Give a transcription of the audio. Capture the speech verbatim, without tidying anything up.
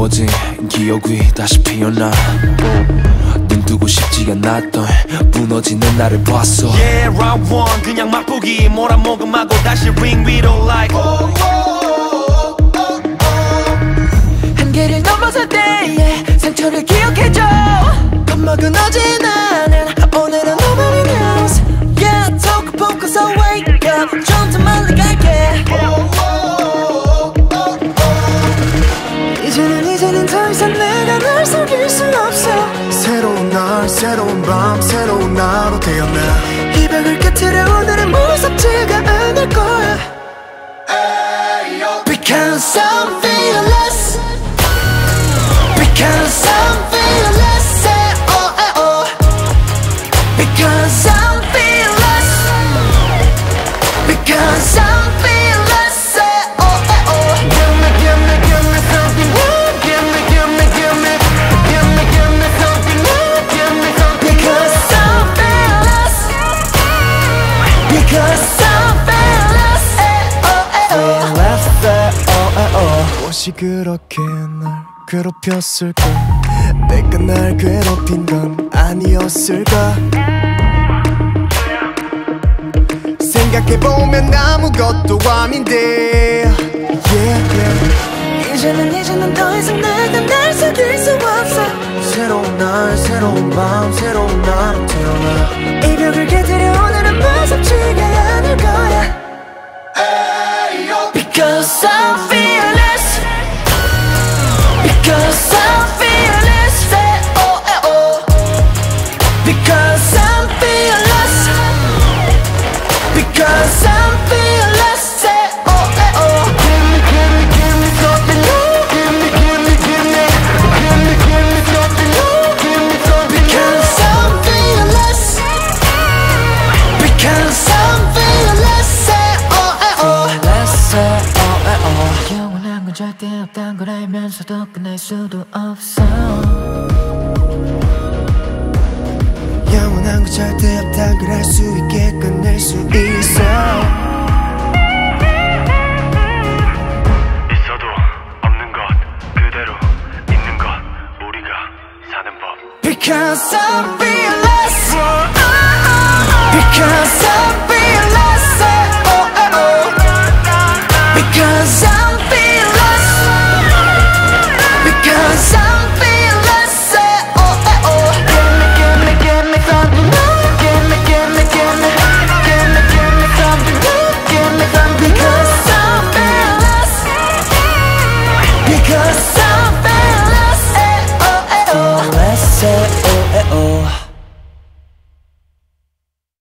지워진 기억이 다시 피어나. 눈 뜨고 싶지가 않았던 무너지는 나를 봤어. Yeah, round one 그냥 맛보기 몰아먹음하고 다시 ring 위로 like oh, oh, oh, oh, oh. 한계를 넘어설 때의 상처를 기억해줘. 겁먹은 어제 나는 오늘은 nobody knows. Yeah, talk focus on wake up. 좀 더 멀리 갈게. 이제는 이제는 더 이상 내가 널 속일 순 없어. 새로운 날 새로운 밤 새로운 나로 태어나. 이 벽을 깨트려 오늘은 무섭지가 않을 거야. Because I'm fearless. Because I'm fearless. Say oh eh, oh. Because I'm fearless. Because I'm fearless. Say oh eh, oh. Give me, give me, give me something new. Give me, give me, give me. Give me, give me something new. Give me something new. Because I'm fearless. Because I'm fearless. Eh, oh eh, oh. Fearless, say oh eh, oh. 무엇이 그렇게 날 괴롭혔을까? 내가 날 괴롭힌 건 아니었을까? 생각해보면 아무것도 아닌데 yeah, yeah. 이제는 이제는 더 이상 내가 날 속일 수 없어. 새로운 날 새로운 밤 새로운 나로 태어나. 이 벽을 깨뜨려 오늘은 무섭지가 않을 거야. Because I'm fearless. Because I'm fearless. Say oh eh, oh. Because I'm fearless. Because I'm fearless. Say oh eh, oh. Give me, give me, give me something new. Give me, give me, give me. Give me, give me something new. Give me something new. Because I'm fearless. Because I'm fearless. Say oh eh, oh. Let's say oh eh, oh. 영원한 건 절대 없단 걸 알면서도 끝낼 수도 없어. 영원한 건 절대 없단 걸 알 수 있게 끝낼 수 있어. 있어도 없는 것 그대로 있는 것 우리가 사는 법. Because I'm fearless. Because I'm fearless. Say oh eh, oh. Because I'm fearless. Because I'm fearless. Say oh eh, oh. Give me, give me, give me something new. Give me, give me, give me. Give me, give me something new. Give me something new. Because I'm fearless. Because I'm fearless. Eh, oh eh, oh. Let's say